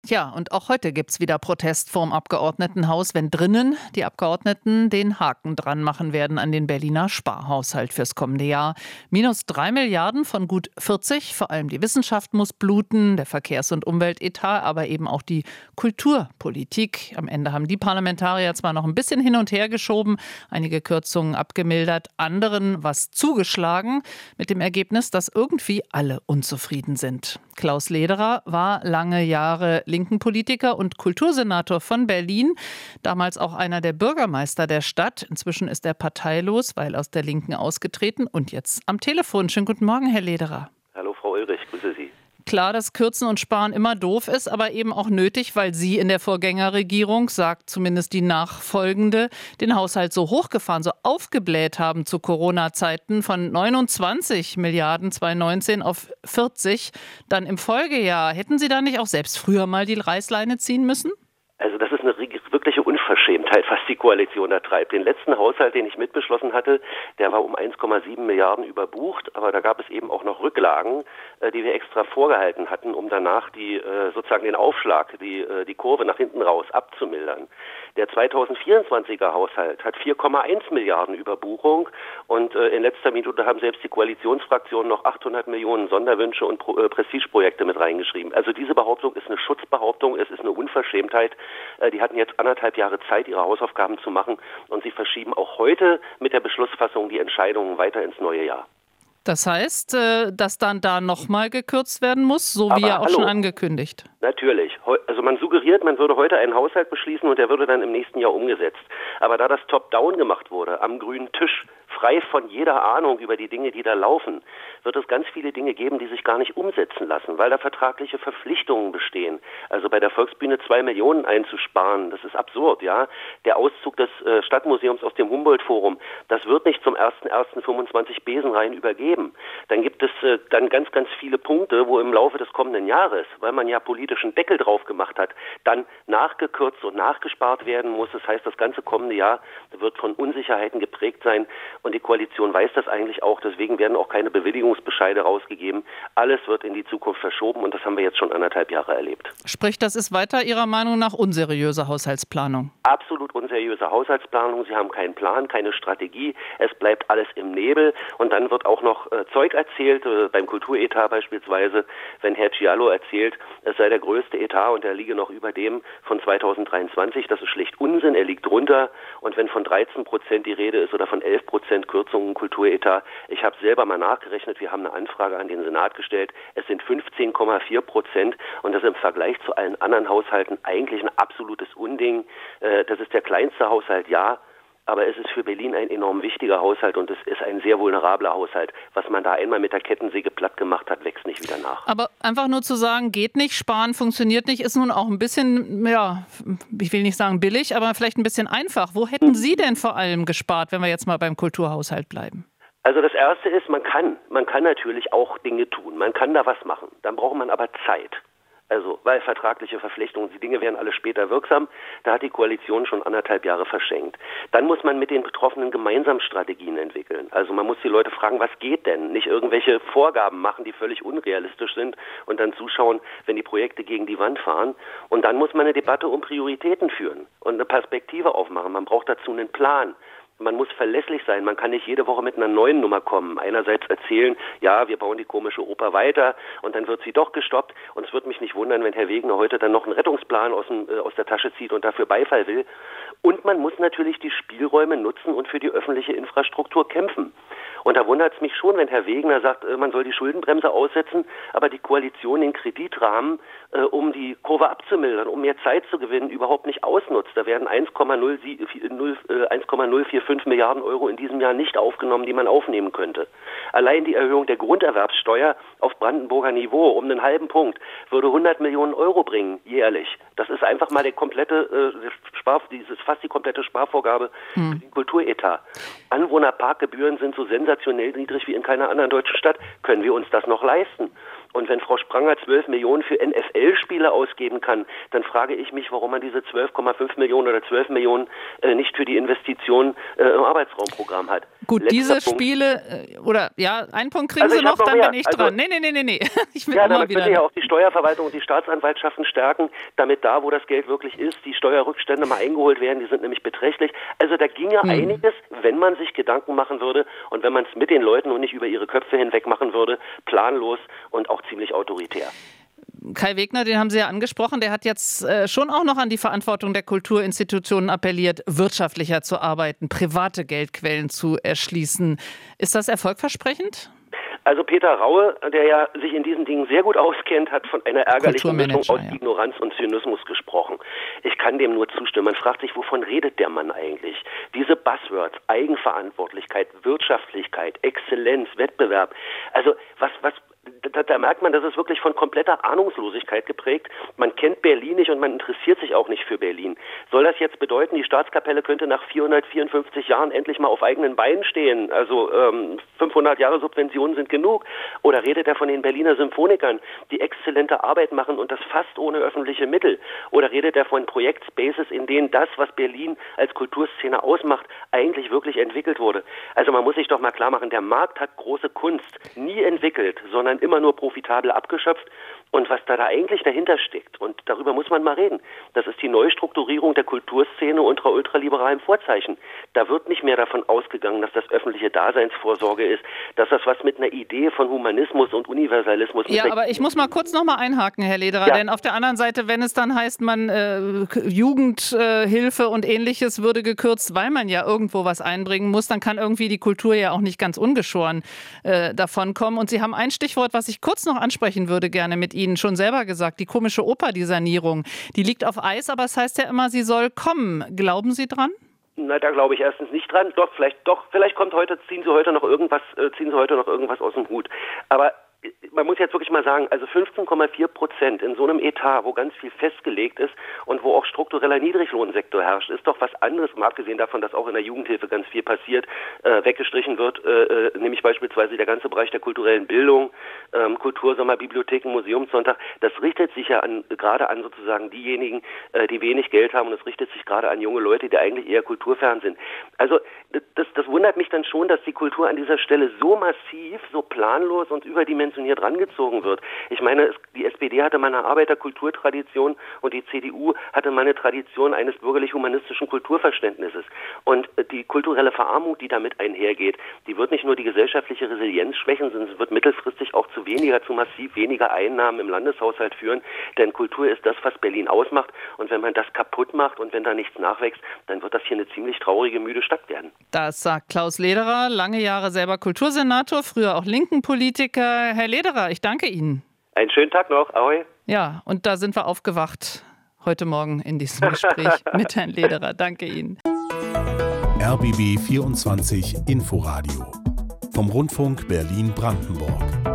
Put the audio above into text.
Ja, und auch heute gibt's wieder Protest vorm Abgeordnetenhaus, wenn drinnen die Abgeordneten den Haken dran machen werden an den Berliner Sparhaushalt fürs kommende Jahr. Minus 3 Milliarden von gut 40. Vor allem die Wissenschaft muss bluten, der Verkehrs- und Umweltetat, aber eben auch die Kulturpolitik. Am Ende haben die Parlamentarier zwar noch ein bisschen hin und her geschoben, einige Kürzungen abgemildert, anderen was zugeschlagen, mit dem Ergebnis, dass irgendwie alle unzufrieden sind. Klaus Lederer war lange Jahre linken Politiker und Kultursenator von Berlin, damals auch einer der Bürgermeister der Stadt. Inzwischen ist er parteilos, weil aus der Linken ausgetreten und jetzt am Telefon. Schönen guten Morgen, Herr Lederer. Hallo Frau Ulrich, grüße Sie. Klar, dass Kürzen und Sparen immer doof ist, aber eben auch nötig, weil Sie in der Vorgängerregierung, sagt zumindest die nachfolgende, den Haushalt so hochgefahren, so aufgebläht haben zu Corona-Zeiten von 29 Milliarden 2019 auf 40. Dann im Folgejahr, hätten Sie da nicht auch selbst früher mal die Reißleine ziehen müssen? Also das ist eine wirkliche Unverschämtheit, was die Koalition da treibt. Den letzten Haushalt, den ich mitbeschlossen hatte, der war um 1,7 Milliarden überbucht, aber da gab es eben auch noch Rücklagen, die wir extra vorgehalten hatten, um danach sozusagen den Aufschlag, die Kurve nach hinten raus abzumildern. Der 2024er Haushalt hat 4,1 Milliarden Überbuchung und in letzter Minute haben selbst die Koalitionsfraktionen noch 800 Millionen Sonderwünsche und Prestigeprojekte mit reingeschrieben. Also diese Behauptung ist eine Schutzbehauptung, es ist eine Unverschämtheit. Die hatten jetzt 1,5 Jahre Zeit, ihre Hausaufgaben zu machen und sie verschieben auch heute mit der Beschlussfassung die Entscheidungen weiter ins neue Jahr. Das heißt, dass dann da nochmal gekürzt werden muss, so wie ja auch schon angekündigt. Natürlich. Also man suggeriert, man würde heute einen Haushalt beschließen und der würde dann im nächsten Jahr umgesetzt. Aber da das Top-Down gemacht wurde, am grünen Tisch, frei von jeder Ahnung über die Dinge, die da laufen, wird es ganz viele Dinge geben, die sich gar nicht umsetzen lassen, weil da vertragliche Verpflichtungen bestehen. Also bei der Volksbühne 2 Millionen einzusparen, das ist absurd, ja. Der Auszug des Stadtmuseums aus dem Humboldt-Forum, das wird nicht zum 1.1.25 Besenrein übergeben. Dann gibt es dann ganz, ganz viele Punkte, wo im Laufe des kommenden Jahres, weil man ja politischen Deckel drauf gemacht hat, dann nachgekürzt und nachgespart werden muss. Das heißt, das ganze kommende Jahr wird von Unsicherheiten geprägt sein. Und die Koalition weiß das eigentlich auch, deswegen werden auch keine Bewilligungsbescheide rausgegeben. Alles wird in die Zukunft verschoben und das haben wir jetzt schon 1,5 Jahre erlebt. Sprich, das ist weiter Ihrer Meinung nach unseriöse Haushaltsplanung? Absolut unseriöse Haushaltsplanung. Sie haben keinen Plan, keine Strategie. Es bleibt alles im Nebel und dann wird auch noch Zeug erzählt, beim Kulturetat beispielsweise, wenn Herr Giallo erzählt, es sei der größte Etat und er liege noch über dem von 2023. Das ist schlicht Unsinn, er liegt drunter und wenn von 13% die Rede ist oder von 11% Kürzungen im Kulturetat. Ich habe selber mal nachgerechnet, wir haben eine Anfrage an den Senat gestellt. Es sind 15,4% und das ist im Vergleich zu allen anderen Haushalten eigentlich ein absolutes Unding. Das ist der kleinste Haushalt, ja, aber es ist für Berlin ein enorm wichtiger Haushalt und es ist ein sehr vulnerabler Haushalt. Was man da einmal mit der Kettensäge platt gemacht hat, wächst nicht wieder nach. Aber einfach nur zu sagen, geht nicht, sparen funktioniert nicht, ist nun auch ein bisschen, ja, ich will nicht sagen billig, aber vielleicht ein bisschen einfach. Wo hätten Sie denn vor allem gespart, wenn wir jetzt mal beim Kulturhaushalt bleiben? Also das Erste ist, man kann natürlich auch Dinge tun. Man kann da was machen. Dann braucht man aber Zeit. Also, weil vertragliche Verpflichtungen, die Dinge werden alle später wirksam, da hat die Koalition schon 1,5 Jahre verschenkt. Dann muss man mit den Betroffenen gemeinsam Strategien entwickeln. Also man muss die Leute fragen, was geht denn? Nicht irgendwelche Vorgaben machen, die völlig unrealistisch sind und dann zuschauen, wenn die Projekte gegen die Wand fahren. Und dann muss man eine Debatte um Prioritäten führen und eine Perspektive aufmachen. Man braucht dazu einen Plan. Man muss verlässlich sein. Man kann nicht jede Woche mit einer neuen Nummer kommen. Einerseits erzählen, ja, wir bauen die komische Oper weiter und dann wird sie doch gestoppt. Und es würde mich nicht wundern, wenn Herr Wegener heute dann noch einen Rettungsplan aus der Tasche zieht und dafür Beifall will. Und man muss natürlich die Spielräume nutzen und für die öffentliche Infrastruktur kämpfen. Und da wundert es mich schon, wenn Herr Wegener sagt, man soll die Schuldenbremse aussetzen, aber die Koalition den Kreditrahmen, um die Kurve abzumildern, um mehr Zeit zu gewinnen, überhaupt nicht ausnutzt. Da werden 1,045 Milliarden Euro in diesem Jahr nicht aufgenommen, die man aufnehmen könnte. Allein die Erhöhung der Grunderwerbssteuer auf Brandenburger Niveau um einen halben Punkt würde 100 Millionen Euro bringen, jährlich. Das ist einfach mal fast die komplette Sparvorgabe für den Kulturetat. Anwohnerparkgebühren sind so sensationell niedrig wie in keiner anderen deutschen Stadt. Können wir uns das noch leisten? Und wenn Frau Spranger 12 Millionen für NFL-Spiele ausgeben kann, dann frage ich mich, warum man diese 12,5 Millionen oder 12 Millionen nicht für die Investition im Arbeitsraumprogramm hat. Gut, Letzter diese Punkt. Spiele, einen Punkt kriegen Sie noch, dann mehr. bin ich dran. Nee. Ich will Ja, immer damit wieder. bitte ja auch die Steuerverwaltung und die Staatsanwaltschaften stärken, damit da, wo das Geld wirklich ist, die Steuerrückstände mal eingeholt werden. Die sind nämlich beträchtlich. Also da ginge einiges, wenn man sich Gedanken machen würde und wenn man es mit den Leuten und nicht über ihre Köpfe hinweg machen würde, planlos und auch ziemlich autoritär. Kai Wegner, den haben Sie ja angesprochen, der hat jetzt schon auch noch an die Verantwortung der Kulturinstitutionen appelliert, wirtschaftlicher zu arbeiten, private Geldquellen zu erschließen. Ist das erfolgversprechend? Also Peter Raue, der ja sich in diesen Dingen sehr gut auskennt, hat von einer ärgerlichen Mischung aus Ignoranz und Zynismus gesprochen. Ich kann dem nur zustimmen. Man fragt sich, wovon redet der Mann eigentlich? Diese Buzzwords, Eigenverantwortlichkeit, Wirtschaftlichkeit, Exzellenz, Wettbewerb. Also da merkt man, das ist wirklich von kompletter Ahnungslosigkeit geprägt. Man kennt Berlin nicht und man interessiert sich auch nicht für Berlin. Soll das jetzt bedeuten, die Staatskapelle könnte nach 454 Jahren endlich mal auf eigenen Beinen stehen? Also 500 Jahre Subventionen sind genug. Oder redet er von den Berliner Symphonikern, die exzellente Arbeit machen und das fast ohne öffentliche Mittel? Oder redet er von Projektspaces, in denen das, was Berlin als Kulturszene ausmacht, eigentlich wirklich entwickelt wurde? Also man muss sich doch mal klar machen, der Markt hat große Kunst nie entwickelt, sondern immer nur profitabel abgeschöpft. Und was da eigentlich dahinter steckt, und darüber muss man mal reden, das ist die Neustrukturierung der Kulturszene unter ultraliberalem Vorzeichen. Da wird nicht mehr davon ausgegangen, dass das öffentliche Daseinsvorsorge ist, dass das was mit einer Idee von Humanismus und Universalismus... Ja, aber ich muss mal kurz noch mal einhaken, Herr Lederer, denn auf der anderen Seite, wenn es dann heißt, Jugendhilfe und Ähnliches würde gekürzt, weil man ja irgendwo was einbringen muss, dann kann irgendwie die Kultur ja auch nicht ganz ungeschoren davonkommen. Und Sie haben ein Stichwort, was ich kurz noch ansprechen würde, gerne mit Ihnen schon selber gesagt, die komische Oper, die Sanierung, die liegt auf Eis, aber es heißt ja immer, sie soll kommen. Glauben Sie dran? Na, da glaube ich erstens nicht dran. Vielleicht ziehen sie heute noch irgendwas aus dem Hut. Aber man muss jetzt wirklich mal sagen, also 15,4% in so einem Etat, wo ganz viel festgelegt ist und wo auch struktureller Niedriglohnsektor herrscht, ist doch was anderes, mal abgesehen davon, dass auch in der Jugendhilfe ganz viel passiert, weggestrichen wird, nämlich beispielsweise der ganze Bereich der kulturellen Bildung, Kultursommer, Bibliotheken, Museumssonntag. Das richtet sich ja gerade an sozusagen diejenigen, die wenig Geld haben, und es richtet sich gerade an junge Leute, die eigentlich eher kulturfern sind. Also das wundert mich dann schon, dass die Kultur an dieser Stelle so massiv, so planlos und überdimensioniert rangezogen wird. Ich meine, die SPD hatte mal eine Arbeiterkulturtradition und die CDU hatte mal eine Tradition eines bürgerlich-humanistischen Kulturverständnisses. Und die kulturelle Verarmut, die damit einhergeht, die wird nicht nur die gesellschaftliche Resilienz schwächen, sondern es wird mittelfristig auch zu massiv weniger Einnahmen im Landeshaushalt führen. Denn Kultur ist das, was Berlin ausmacht. Und wenn man das kaputt macht und wenn da nichts nachwächst, dann wird das hier eine ziemlich traurige, müde Stadt werden. Das sagt Klaus Lederer, lange Jahre selber Kultursenator, früher auch linken Politiker. Herr Lederer, ich danke Ihnen. Einen schönen Tag noch. Ahoi. Ja, und da sind wir aufgewacht heute Morgen in diesem Gespräch mit Herrn Lederer. Danke Ihnen. RBB 24 Inforadio vom Rundfunk Berlin-Brandenburg.